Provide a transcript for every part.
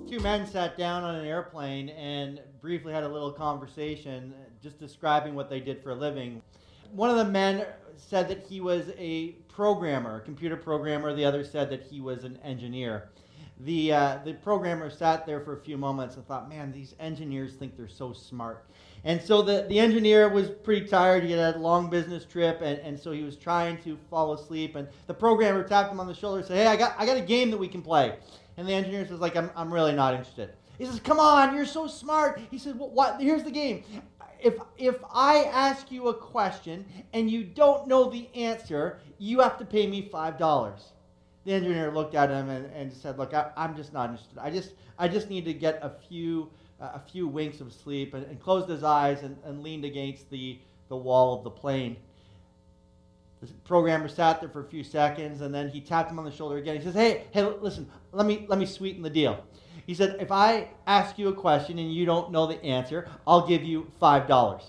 Two men sat down on an airplane and briefly had a little conversation, just describing what they did for a living. One of the men said that he was a programmer, a computer programmer. The other said that he was an engineer. The programmer sat there for a few moments and thought, man, these engineers think they're so smart. And so the engineer was pretty tired. He had a long business trip, and so he was trying to fall asleep. And the programmer tapped him on the shoulder and said, hey, I got a game that we can play. And the engineer says, like, I'm really not interested. He says, come on, you're so smart. He said, well, what? Here's the game. If I ask you a question and you don't know the answer, you have to pay me $5. The engineer looked at him and said, look, I'm just not interested. I just need to get a few winks of sleep, and closed his eyes and leaned against the wall of the plane. The programmer sat there for a few seconds, and then he tapped him on the shoulder again. He says, hey, listen, let me sweeten the deal. He said, if I ask you a question and you don't know the answer, I'll give you $5.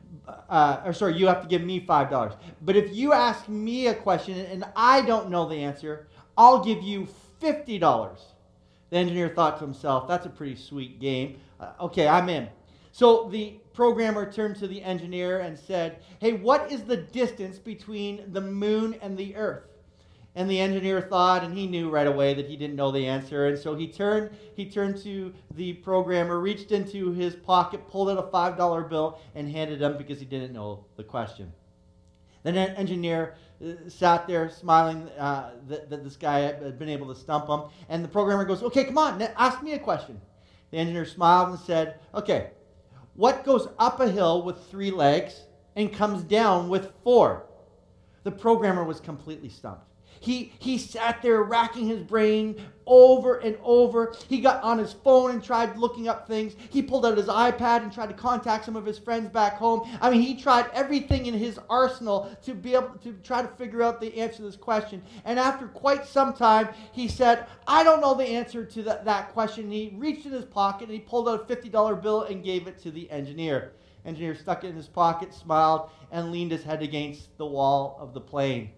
You have to give me $5. But if you ask me a question and I don't know the answer, I'll give you $50. The engineer thought to himself, that's a pretty sweet game. Okay, I'm in. So the programmer turned to the engineer and said, hey, what is the distance between the moon and the earth? And the engineer thought, and he knew right away that he didn't know the answer. And so he turned to the programmer, reached into his pocket, pulled out a $5 bill, and handed him because he didn't know the question. Then an engineer sat there smiling that this guy had been able to stump him. And the programmer goes, okay, come on, ask me a question. The engineer smiled and said, okay, what goes up a hill with 3 legs and comes down with 4? The programmer was completely stumped. He sat there racking his brain over and over. He got on his phone and tried looking up things. He pulled out his iPad and tried to contact some of his friends back home. I mean, he tried everything in his arsenal to be able to try to figure out the answer to this question. And after quite some time, he said, I don't know the answer to that question. He reached in his pocket and he pulled out a $50 bill and gave it to the engineer. Engineer stuck it in his pocket, smiled, and leaned his head against the wall of the plane.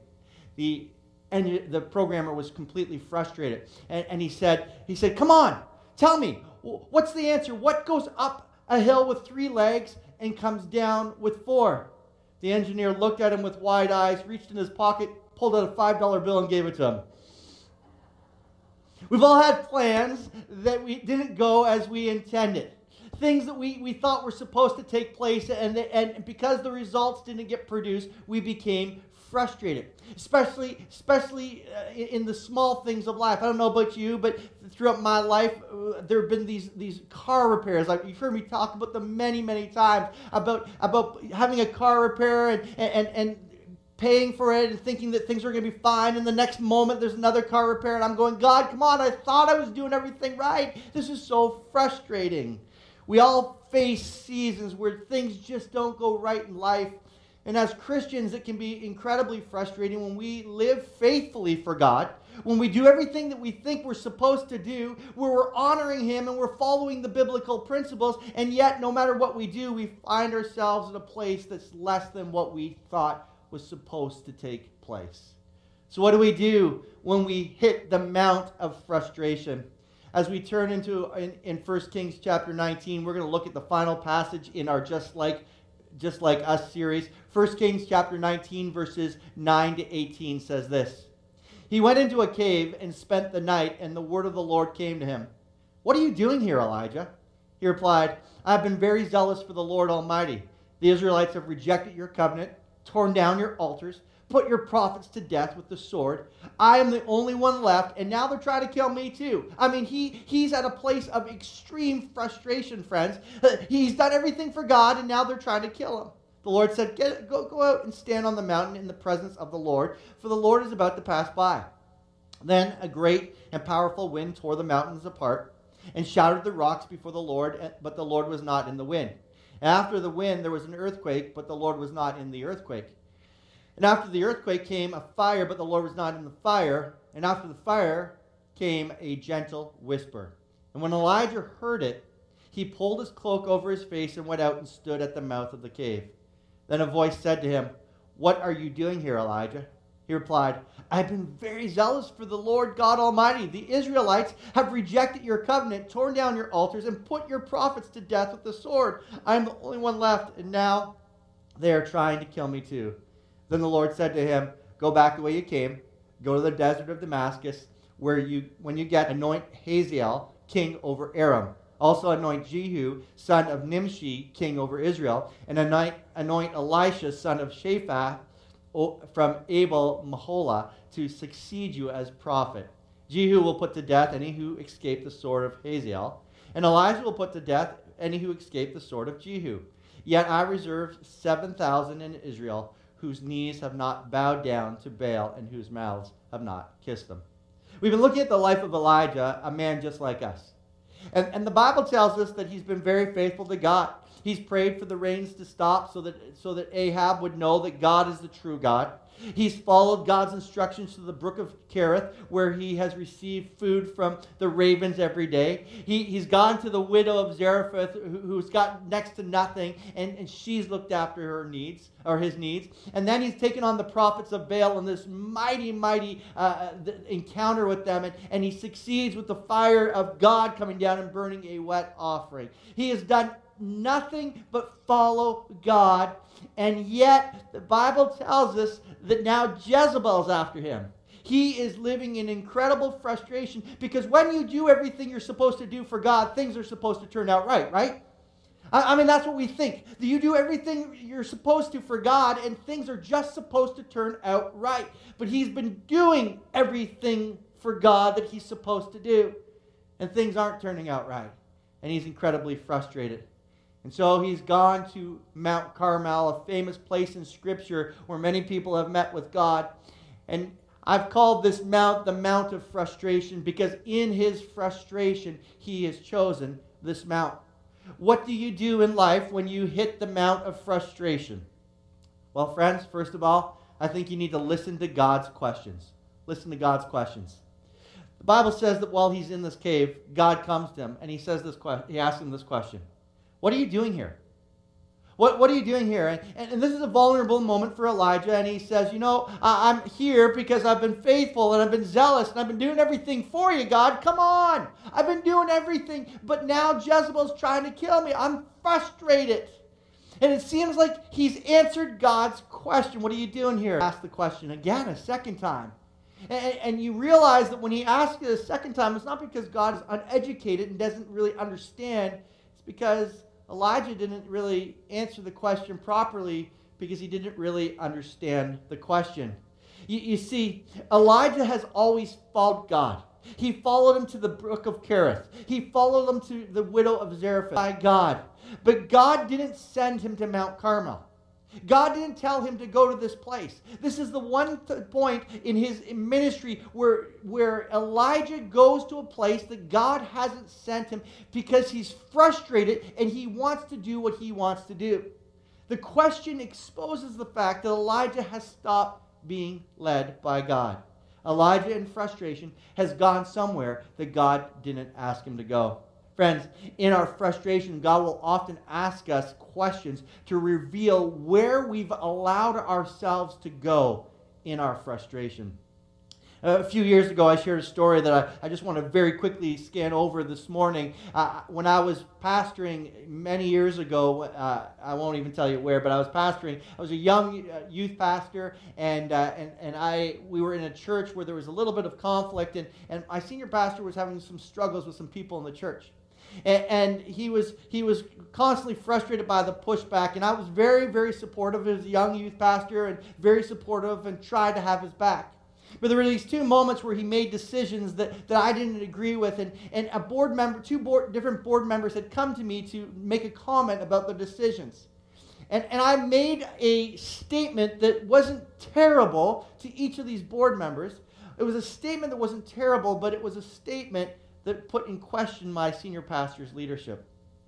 The programmer was completely frustrated. And he said, come on, tell me, what's the answer? What goes up a hill with 3 legs and comes down with 4? The engineer looked at him with wide eyes, reached in his pocket, pulled out a $5 bill and gave it to him. We've all had plans that we didn't go as we intended. Things that we thought were supposed to take place, and because the results didn't get produced, we became frustrated, especially in the small things of life. I don't know about you, but throughout my life, there have been these car repairs. Like, you've heard me talk about them many, many times, about having a car repair and paying for it and thinking that things are going to be fine, and the next moment there's another car repair, and I'm going, God, come on, I thought I was doing everything right. This is so frustrating. We all face seasons where things just don't go right in life. And as Christians, it can be incredibly frustrating when we live faithfully for God, when we do everything that we think we're supposed to do, where we're honoring Him and we're following the biblical principles, and yet no matter what we do, we find ourselves in a place that's less than what we thought was supposed to take place. So what do we do when we hit the mount of frustration? As we turn in 1 Kings chapter 19, we're going to look at the final passage in our Just Like Us series. 1 Kings chapter 19, verses 9 to 18 says this. He went into a cave and spent the night, and the word of the Lord came to him. What are you doing here, Elijah? He replied, I have been very zealous for the Lord Almighty. The Israelites have rejected your covenant, torn down your altars, put your prophets to death with the sword. I am the only one left, and now they're trying to kill me too. I mean, he's at a place of extreme frustration, friends. He's done everything for God, and now they're trying to kill him. The Lord said, go out and stand on the mountain in the presence of the Lord, for the Lord is about to pass by. Then a great and powerful wind tore the mountains apart and shattered the rocks before the Lord, but the Lord was not in the wind. And after the wind, there was an earthquake, but the Lord was not in the earthquake. And after the earthquake came a fire, but the Lord was not in the fire. And after the fire came a gentle whisper. And when Elijah heard it, he pulled his cloak over his face and went out and stood at the mouth of the cave. Then a voice said to him, What are you doing here, Elijah? He He replied, I have been very zealous for the Lord God Almighty. The Israelites have rejected your covenant, torn down your altars, and put your prophets to death with the sword. I am the only one left, and now they are trying to kill me too. Then the Lord said to him, go back the way you came, go to the desert of Damascus, when you get, anoint Hazael, king over Aram. Also anoint Jehu, son of Nimshi, king over Israel, and anoint Elisha, son of Shaphat, from Abel Maholah, to succeed you as prophet. Jehu will put to death any who escape the sword of Hazael, and Elijah will put to death any who escape the sword of Jehu. Yet I reserved 7,000 in Israel, whose knees have not bowed down to Baal, and whose mouths have not kissed them. We've been looking at the life of Elijah, a man just like us. And the Bible tells us that he's been very faithful to God. He's prayed for the rains to stop so that Ahab would know that God is the true God. He's followed God's instructions to the brook of Kerith, where he has received food from the ravens every day. He's gone to the widow of Zarephath, who's got next to nothing, and she's looked after her needs, or his needs. And then he's taken on the prophets of Baal in this mighty encounter with them, and he succeeds with the fire of God coming down and burning a wet offering. He has done nothing but follow God, and yet the Bible tells us that now Jezebel's after him. He is living in incredible frustration, because when you do everything you're supposed to do for God, things are supposed to turn out right? I mean, that's what we think. You do everything you're supposed to for God, and things are just supposed to turn out right. But he's been doing everything for God that he's supposed to do, and things aren't turning out right. And he's incredibly frustrated. And so he's gone to Mount Carmel, a famous place in Scripture where many people have met with God. And I've called this mount the Mount of Frustration, because in his frustration, he has chosen this mount. What do you do in life when you hit the Mount of Frustration? Well, friends, first of all, I think you need to listen to God's questions. Listen to God's questions. The Bible says that while he's in this cave, God comes to him and he asks him this question. What are you doing here? What are you doing here? And this is a vulnerable moment for Elijah, and he says, I'm here because I've been faithful and I've been zealous and I've been doing everything for you, God. Come on. I've been doing everything, but now Jezebel's trying to kill me. I'm frustrated. And it seems like he's answered God's question. What are you doing here? Ask the question again, a second time. And you realize that when he asks it a second time, it's not because God is uneducated and doesn't really understand. It's because Elijah didn't really answer the question properly, because he didn't really understand the question. You see, Elijah has always followed God. He followed him to the brook of Kerith. He followed him to the widow of Zarephath by God. But God didn't send him to Mount Carmel. God didn't tell him to go to this place. This is the one point in his ministry where Elijah goes to a place that God hasn't sent him, because he's frustrated and he wants to do what he wants to do. The question exposes the fact that Elijah has stopped being led by God. Elijah, in frustration, has gone somewhere that God didn't ask him to go. Friends, in our frustration, God will often ask us questions to reveal where we've allowed ourselves to go in our frustration. A few years ago, I shared a story that I just want to very quickly scan over this morning. When I was pastoring many years ago, I won't even tell you where, but I was pastoring. I was a young youth pastor, and we were in a church where there was a little bit of conflict, and my senior pastor was having some struggles with some people in the church. And he was constantly frustrated by the pushback, and I was very, very supportive as a young youth pastor, and very supportive, and tried to have his back. But there were these two moments where he made decisions that I didn't agree with, and different board members had come to me to make a comment about the decisions. And I made a statement that wasn't terrible to each of these board members. It was a statement that wasn't terrible, but it was a statement that put in question my senior pastor's leadership.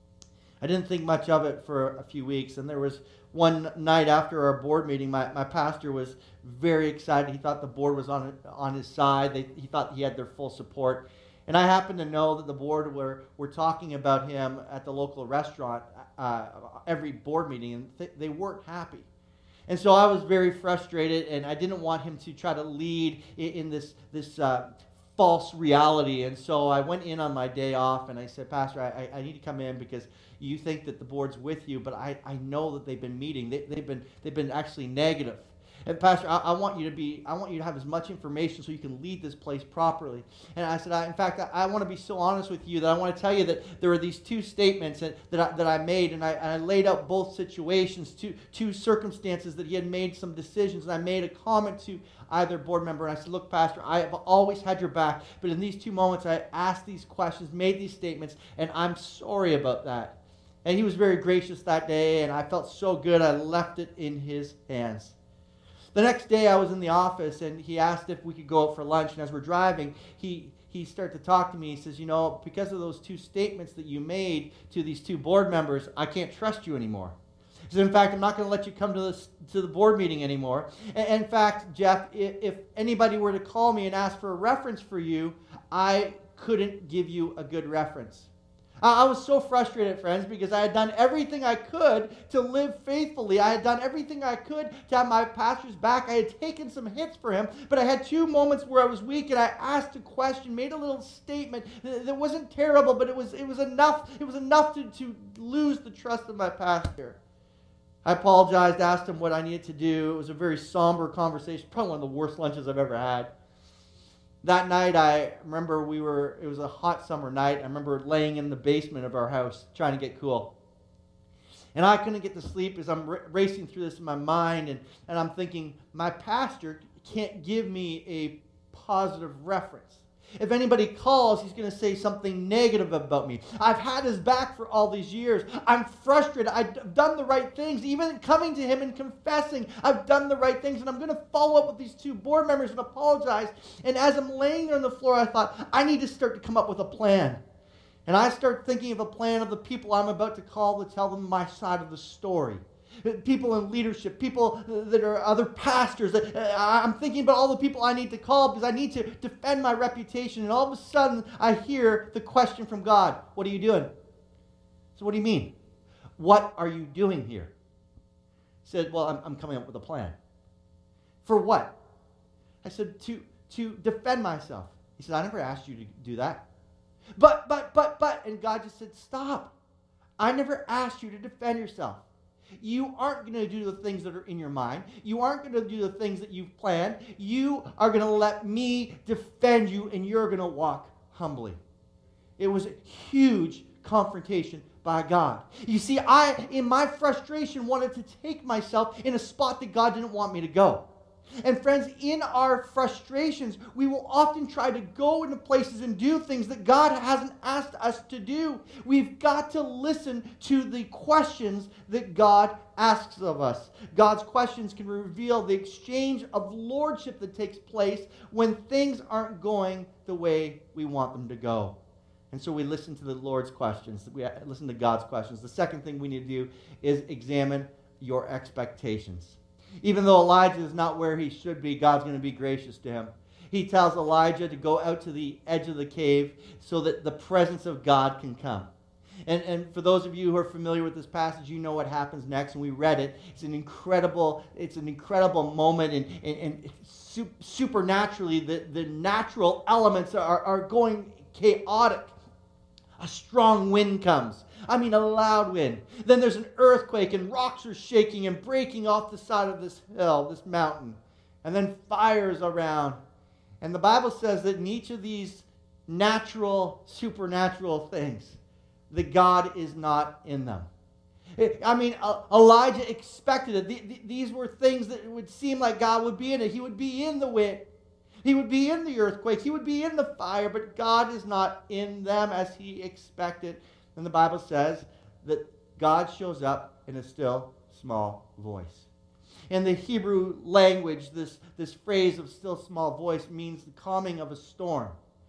I didn't think much of it for a few weeks, and there was one night after our board meeting, my pastor was very excited. He thought the board was on his side. He thought he had their full support. And I happened to know that the board were talking about him at the local restaurant every board meeting, and they weren't happy. And so I was very frustrated, and I didn't want him to try to lead in this false reality. And so I went in on my day off, and I said, Pastor, I need to come in because you think that the board's with you, but I know that they've been meeting. They've been actually negative. And Pastor, I want you to have as much information so you can lead this place properly. And I said, in fact, I want to be so honest with you that I want to tell you that there are these two statements that I made, and I laid out both situations, two circumstances that he had made some decisions, and I made a comment to either board member, and I said, look, Pastor, I have always had your back, but in these 2 moments I asked these questions, made these statements, and I'm sorry about that. And he was very gracious that day, and I felt so good I left it in his hands. The next day I was in the office, and he asked if we could go out for lunch. And as we're driving, he started to talk to me. He says, because of those 2 statements that you made to these 2 board members, I can't trust you anymore. He said, in fact, I'm not going to let you come to the board meeting anymore. And in fact, Jeff, if anybody were to call me and ask for a reference for you, I couldn't give you a good reference. I was so frustrated, friends, because I had done everything I could to live faithfully. I had done everything I could to have my pastor's back. I had taken some hits for him, but I had 2 moments where I was weak, and I asked a question, made a little statement that wasn't terrible, but it was enough. It was enough to lose the trust of my pastor. I apologized, asked him what I needed to do. It was a very somber conversation, probably one of the worst lunches I've ever had. That night, I remember it was a hot summer night. I remember laying in the basement of our house trying to get cool. And I couldn't get to sleep as I'm racing through this in my mind, and I'm thinking, my pastor can't give me a positive reference. If anybody calls, he's going to say something negative about me. I've had his back for all these years. I'm frustrated. I've done the right things. Even coming to him and confessing, I've done the right things. And I'm going to follow up with these 2 board members and apologize. And as I'm laying there on the floor, I thought, I need to start to come up with a plan. And I start thinking of a plan of the people I'm about to call to tell them my side of the story. People in leadership, people that are other pastors. I'm thinking about all the people I need to call because I need to defend my reputation. And all of a sudden, I hear the question from God, what are you doing? So what do you mean? What are you doing here? I said, well, I'm coming up with a plan. For what? I said, to defend myself. He said, I never asked you to do that. But, and God just said, stop. I never asked you to defend yourself. You aren't going to do the things that are in your mind. You aren't going to do the things that you've planned. You are going to let me defend you, and you're going to walk humbly. It was a huge confrontation by God. You see, I, in my frustration, wanted to take myself in a spot that God didn't want me to go. And friends, in our frustrations, we will often try to go into places and do things that God hasn't asked us to do. We've got to listen to the questions that God asks of us. God's questions can reveal the exchange of lordship that takes place when things aren't going the way we want them to go. And so we listen to the Lord's questions. We listen to God's questions. The second thing we need to do is examine your expectations. Even though Elijah is not where he should be, God's going to be gracious to him. He tells Elijah to go out to the edge of the cave so that the presence of God can come. And for those of you who are familiar with this passage, you know what happens next, and we read it. It's an incredible moment, and supernaturally, the natural elements are going chaotic. A strong wind comes. I mean, a loud wind. Then there's an earthquake, and rocks are shaking and breaking off the side of this hill, this mountain. And then fires around. And the Bible says that in each of these supernatural things, that God is not in them. I mean, Elijah expected it. These were things that would seem like God would be in it. He would be in the wind. He would be in the earthquake. He would be in the fire, but God is not in them as he expected. And the Bible says that God shows up in a still, small voice. In the Hebrew language, this phrase of still, small voice means the calming of a storm.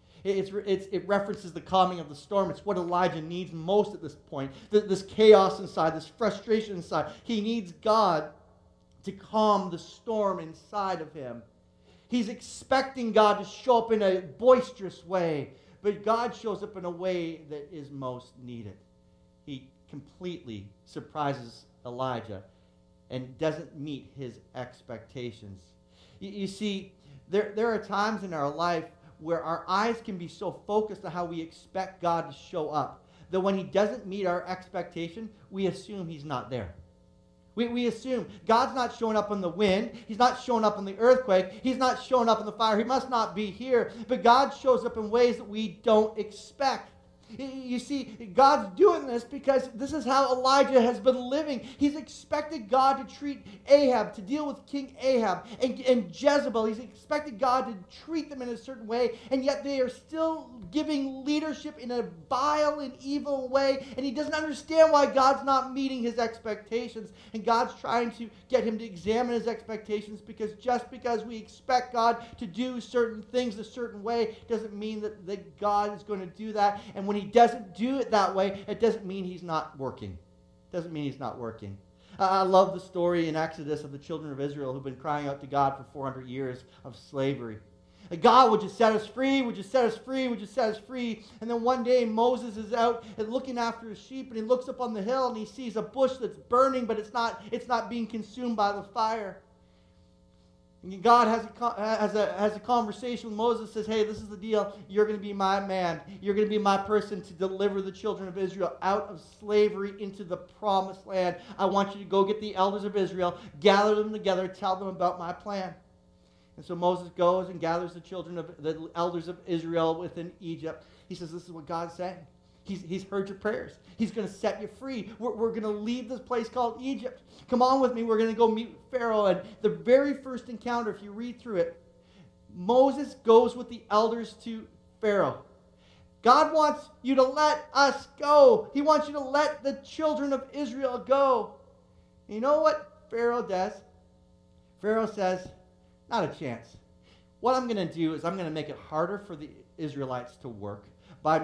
It references the calming of the storm. It's what Elijah needs most at this point. This chaos inside, this frustration inside. He needs God to calm the storm inside of him. He's expecting God to show up in a boisterous way, but God shows up in a way that is most needed. He completely surprises Elijah, and doesn't meet his expectations. You see, there are times in our life where our eyes can be so focused on how we expect God to show up that when he doesn't meet our expectation, we assume he's not there. We assume God's not showing up in the wind. He's not showing up in the earthquake. He's not showing up in the fire. He must not be here. But God shows up in ways that we don't expect. You see, God's doing this because this is how Elijah has been living. He's expected God to treat Ahab, to deal with King Ahab and Jezebel. He's expected God to treat them in a certain way, and yet they are still giving leadership in a vile and evil way, and he doesn't understand why God's not meeting his expectations, and God's trying to get him to examine his expectations, because just because we expect God to do certain things a certain way doesn't mean that God is going to do that, and when he doesn't do it that way, it doesn't mean he's not working. Doesn't mean he's not working. I love the story in Exodus of the children of Israel who've been crying out to God for 400 years of slavery. God, would you set us free? Would you set us free? Would you set us free? And then one day Moses is out and looking after his sheep, and he looks up on the hill and he sees a bush that's burning, but it's not being consumed by the fire. And God has a conversation with Moses, says, hey, this is the deal. You're going to be my man. You're going to be my person to deliver the children of Israel out of slavery into the promised land. I want you to go get the elders of Israel, gather them together, tell them about my plan. And so Moses goes and gathers the elders of Israel within Egypt. He says, this is what God's saying. He's heard your prayers. He's going to set you free. We're going to leave this place called Egypt. Come on with me. We're going to go meet Pharaoh. And the very first encounter, if you read through it, Moses goes with the elders to Pharaoh. God wants you to let us go. He wants you to let the children of Israel go. And you know what Pharaoh does? Pharaoh says, not a chance. What I'm going to do is I'm going to make it harder for the Israelites to work by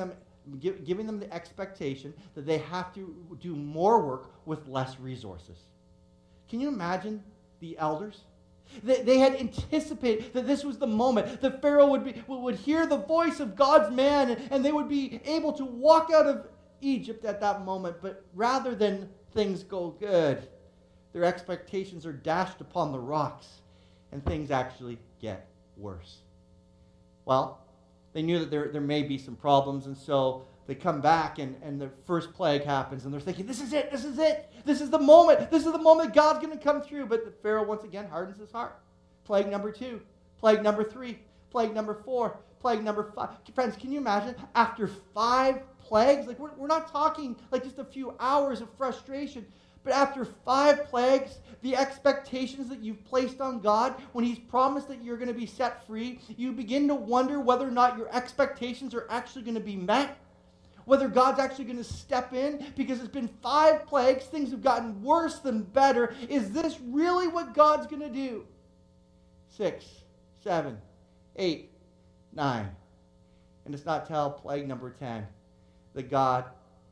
giving them the expectation that they have to do more work with less resources. Can you imagine the elders? They had anticipated that this was the moment that Pharaoh would hear the voice of God's man, and they would be able to walk out of Egypt at that moment. But rather than things go good, their expectations are dashed upon the rocks, and things actually get worse. Well, they knew that there may be some problems, and so they come back, and the first plague happens, and they're thinking, this is it, this is it, this is the moment God's going to come through. But the Pharaoh once again hardens his heart. Plague number 2, plague number 3, plague number 4, plague number 5. Friends, can you imagine after 5 plagues? Like we're not talking like just a few hours of frustration. But after 5 plagues, the expectations that you've placed on God, when he's promised that you're going to be set free, you begin to wonder whether or not your expectations are actually going to be met. Whether God's actually going to step in, because it's been 5 plagues, things have gotten worse than better. Is this really what God's going to do? 6, 7, 8, 9. And it's not till plague number 10 that God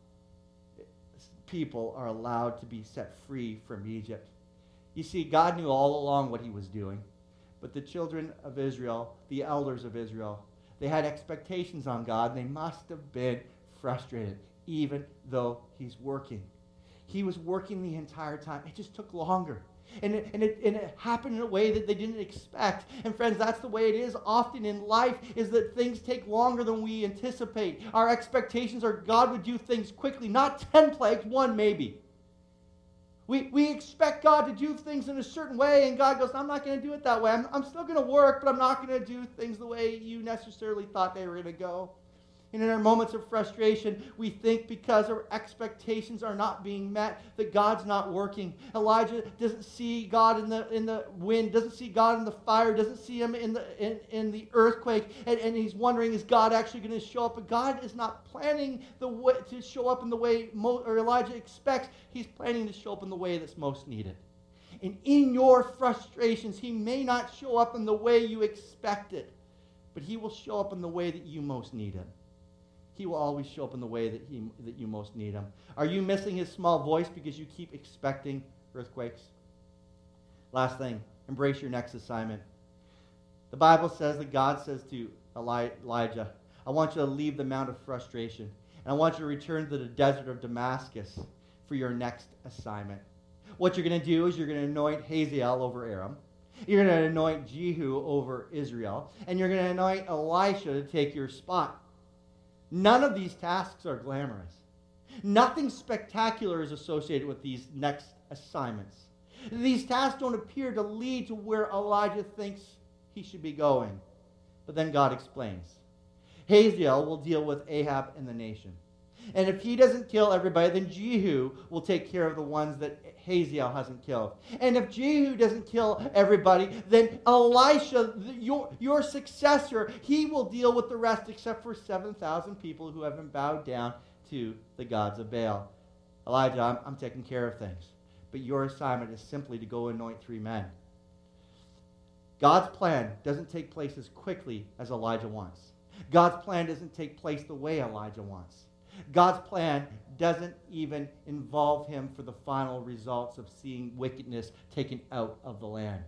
people are allowed to be set free from Egypt. You see, God knew all along what he was doing, but the children of Israel, the elders of Israel, they had expectations on God, and they must have been frustrated, even though he's working. He was working the entire time. It just took longer. And it happened in a way that they didn't expect. And friends, that's the way it is often in life, is that things take longer than we anticipate. Our expectations are God would do things quickly, not 10 plagues, 1 maybe. We expect God to do things in a certain way, and God goes, I'm not going to do it that way. I'm still going to work, but I'm not going to do things the way you necessarily thought they were going to go. And in our moments of frustration, we think because our expectations are not being met, that God's not working. Elijah doesn't see God in the wind, doesn't see God in the fire, doesn't see him in the earthquake, and he's wondering, is God actually going to show up? But God is not planning to show up in the way Elijah expects. He's planning to show up in the way that's most needed. And in your frustrations, he may not show up in the way you expected, but he will show up in the way that you most need him. He will always show up in the way that you most need him. Are you missing his small voice because you keep expecting earthquakes? Last thing, embrace your next assignment. The Bible says that God says to Elijah, I want you to leave the Mount of Frustration, and I want you to return to the desert of Damascus for your next assignment. What you're going to do is you're going to anoint Hazael over Aram. You're going to anoint Jehu over Israel. And you're going to anoint Elisha to take your spot. None of these tasks are glamorous. Nothing spectacular is associated with these next assignments. These tasks don't appear to lead to where Elijah thinks he should be going. But then God explains. Hazael will deal with Ahab and the nation. And if he doesn't kill everybody, then Jehu will take care of the ones that Hazael hasn't killed. And if Jehu doesn't kill everybody, then Elisha, your successor, he will deal with the rest except for 7,000 people who have been bowed down to the gods of Baal. Elijah, I'm taking care of things. But your assignment is simply to go anoint 3 men. God's plan doesn't take place as quickly as Elijah wants. God's plan doesn't take place the way Elijah wants. God's plan doesn't even involve him for the final results of seeing wickedness taken out of the land.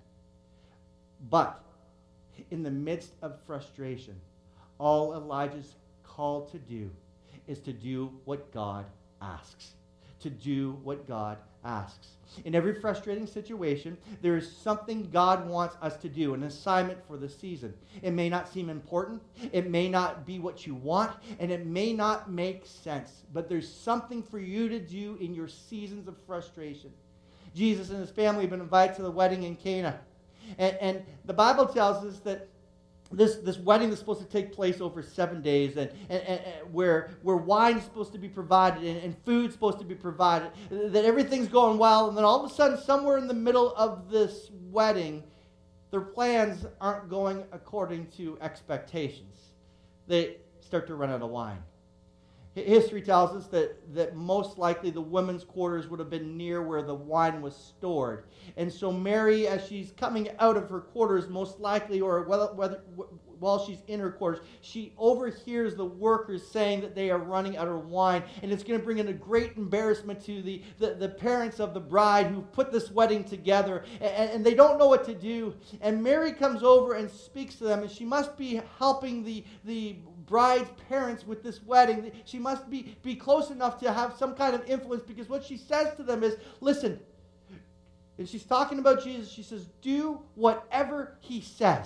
But in the midst of frustration, all Elijah's called to do is to do what God asks. To do what God asks. In every frustrating situation, there is something God wants us to do, an assignment for the season. It may not seem important, it may not be what you want, and it may not make sense, but there's something for you to do in your seasons of frustration. Jesus and his family have been invited to the wedding in Cana, and the Bible tells us that this wedding is supposed to take place over 7 days, and where wine is supposed to be provided and food is supposed to be provided, that everything's going well, and then all of a sudden, somewhere in the middle of this wedding, their plans aren't going according to expectations. They start to run out of wine. History tells us that most likely the women's quarters would have been near where the wine was stored. And so Mary, as she's coming out of her quarters, most likely, or while she's in her quarters, she overhears the workers saying that they are running out of wine. And it's going to bring in a great embarrassment to the parents of the bride who put this wedding together. And they don't know what to do. And Mary comes over and speaks to them. And she must be helping the bride's parents with this wedding. She must be close enough to have some kind of influence, because what she says to them is, listen, and she's talking about Jesus, she says, do whatever he says.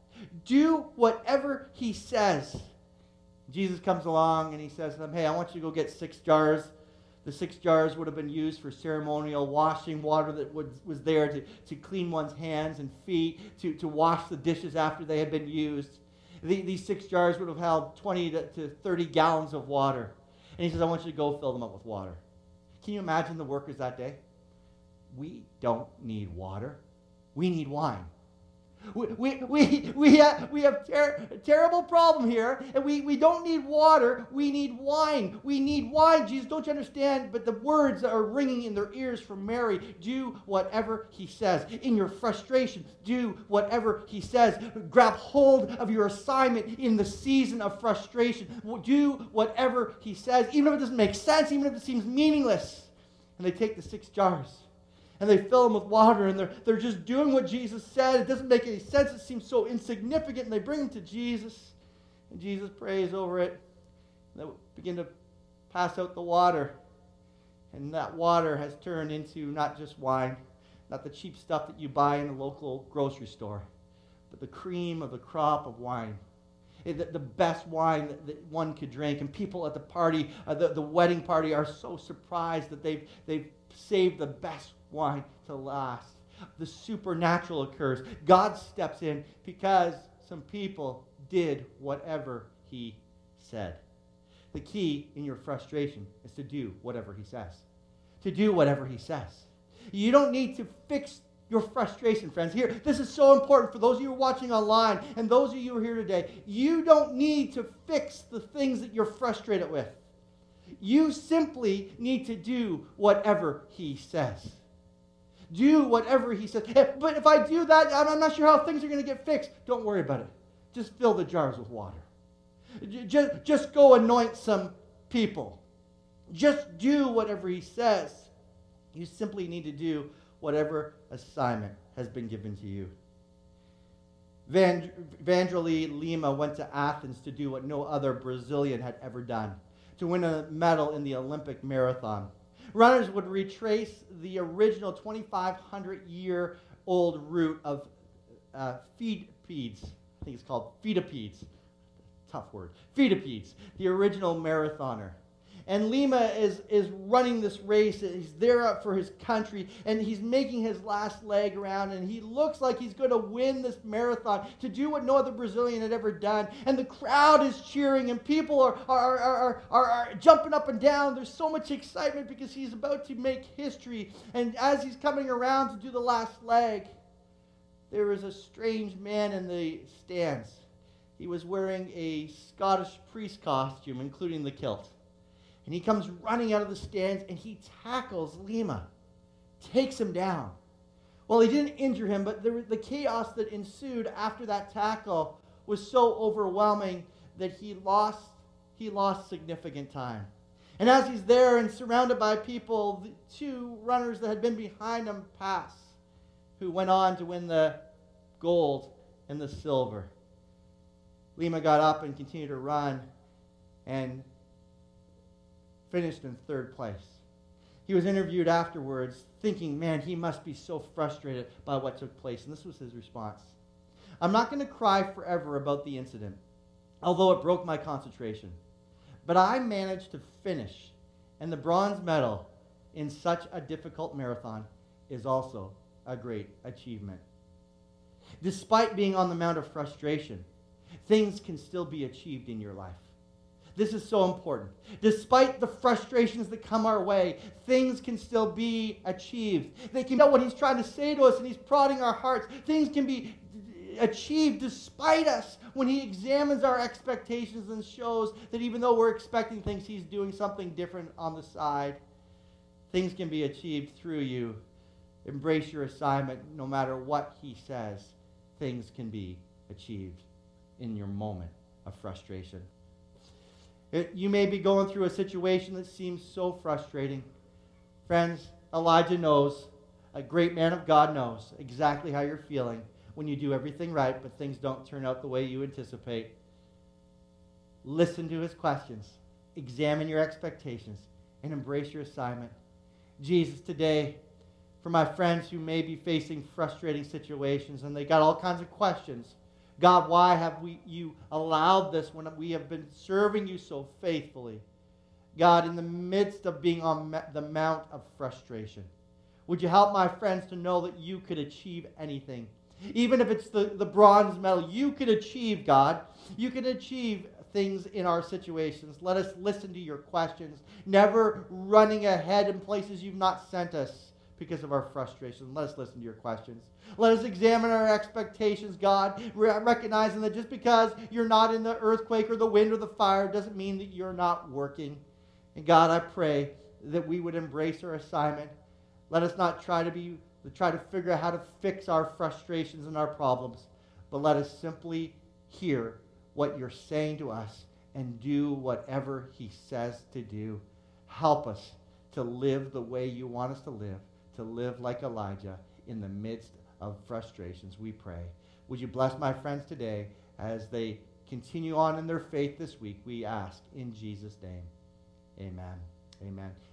Do whatever he says. Jesus comes along and he says to them, hey, I want you to go get 6 jars. The 6 jars would have been used for ceremonial washing, water that was there to clean one's hands and feet, to wash the dishes after they had been used. These 6 jars would have held 20 to 30 gallons of water. And he says, I want you to go fill them up with water. Can you imagine the workers that day? We don't need water. We need wine. We have a terrible problem here, and we don't need water. We need wine. We need wine. Jesus, don't you understand? But the words are ringing in their ears from Mary. Do whatever he says. In your frustration, do whatever he says. Grab hold of your assignment in the season of frustration. Do whatever he says, even if it doesn't make sense, even if it seems meaningless. And they take the 6 jars. And they fill them with water, and they're just doing what Jesus said. It doesn't make any sense. It seems so insignificant. And they bring them to Jesus, and Jesus prays over it. And they begin to pass out the water. And that water has turned into not just wine, not the cheap stuff that you buy in the local grocery store, but the cream of the crop of wine. The best wine that one could drink. And people at the party, the wedding party, are so surprised that they've saved the best wine to last. The supernatural occurs. God steps in because some people did whatever he said. The key in your frustration is to do whatever he says. To do whatever he says. You don't need to fix your frustration, friends. Here, this is so important for those of you who are watching online and those of you who are here today. You don't need to fix the things that you're frustrated with. You simply need to do whatever he says. Do whatever he says. But if I do that, I'm not sure how things are going to get fixed. Don't worry about it. Just fill the jars with water. Just go anoint some people. Just do whatever he says. You simply need to do whatever assignment has been given to you. Vangelie Lima went to Athens to do what no other Brazilian had ever done, to win a medal in the Olympic marathon. Runners would retrace the original 2,500-year-old route of Pheidippides. I think it's called Pheidippides. Tough word. Pheidippides, the original marathoner. And Lima is running this race. He's there for his country, and he's making his last leg around, and he looks like he's going to win this marathon, to do what no other Brazilian had ever done. And the crowd is cheering, and people are jumping up and down. There's so much excitement because he's about to make history. And as he's coming around to do the last leg, there is a strange man in the stands. He was wearing a Scottish priest costume, including the kilt. And he comes running out of the stands, and he tackles Lima, takes him down. Well, he didn't injure him, but the chaos that ensued after that tackle was so overwhelming that he lost significant time. And as he's there and surrounded by people, the two runners that had been behind him pass, who went on to win the gold and the silver. Lima got up and continued to run and finished in third place. He was interviewed afterwards thinking, man, he must be so frustrated by what took place. And this was his response. I'm not going to cry forever about the incident, although it broke my concentration. But I managed to finish, and the bronze medal in such a difficult marathon is also a great achievement. Despite being on the Mount of Frustration, things can still be achieved in your life. This is so important. Despite the frustrations that come our way, things can still be achieved. They can know what he's trying to say to us, and he's prodding our hearts. Things can be achieved despite us when he examines our expectations and shows that even though we're expecting things, he's doing something different on the side. Things can be achieved through you. Embrace your assignment. No matter what he says, things can be achieved in your moment of frustration. You may be going through a situation that seems so frustrating. Friends, Elijah knows, a great man of God knows exactly how you're feeling when you do everything right, but things don't turn out the way you anticipate. Listen to his questions, examine your expectations, and embrace your assignment. Jesus, today, for my friends who may be facing frustrating situations and they got all kinds of questions, God, why have you allowed this when we have been serving you so faithfully? God, in the midst of being on the Mount of Frustration, would you help my friends to know that you could achieve anything? Even if it's the bronze medal, you could achieve, God. You can achieve things in our situations. Let us listen to your questions, never running ahead in places you've not sent us because of our frustration. Let us listen to your questions. Let us examine our expectations, God, recognizing that just because you're not in the earthquake or the wind or the fire doesn't mean that you're not working. And God, I pray that we would embrace our assignment. Let us not try to figure out how to fix our frustrations and our problems, but let us simply hear what you're saying to us and do whatever he says to do. Help us to live the way you want us to live like Elijah in the midst of frustrations, we pray. Would you bless my friends today as they continue on in their faith this week? We ask in Jesus' name. Amen. Amen.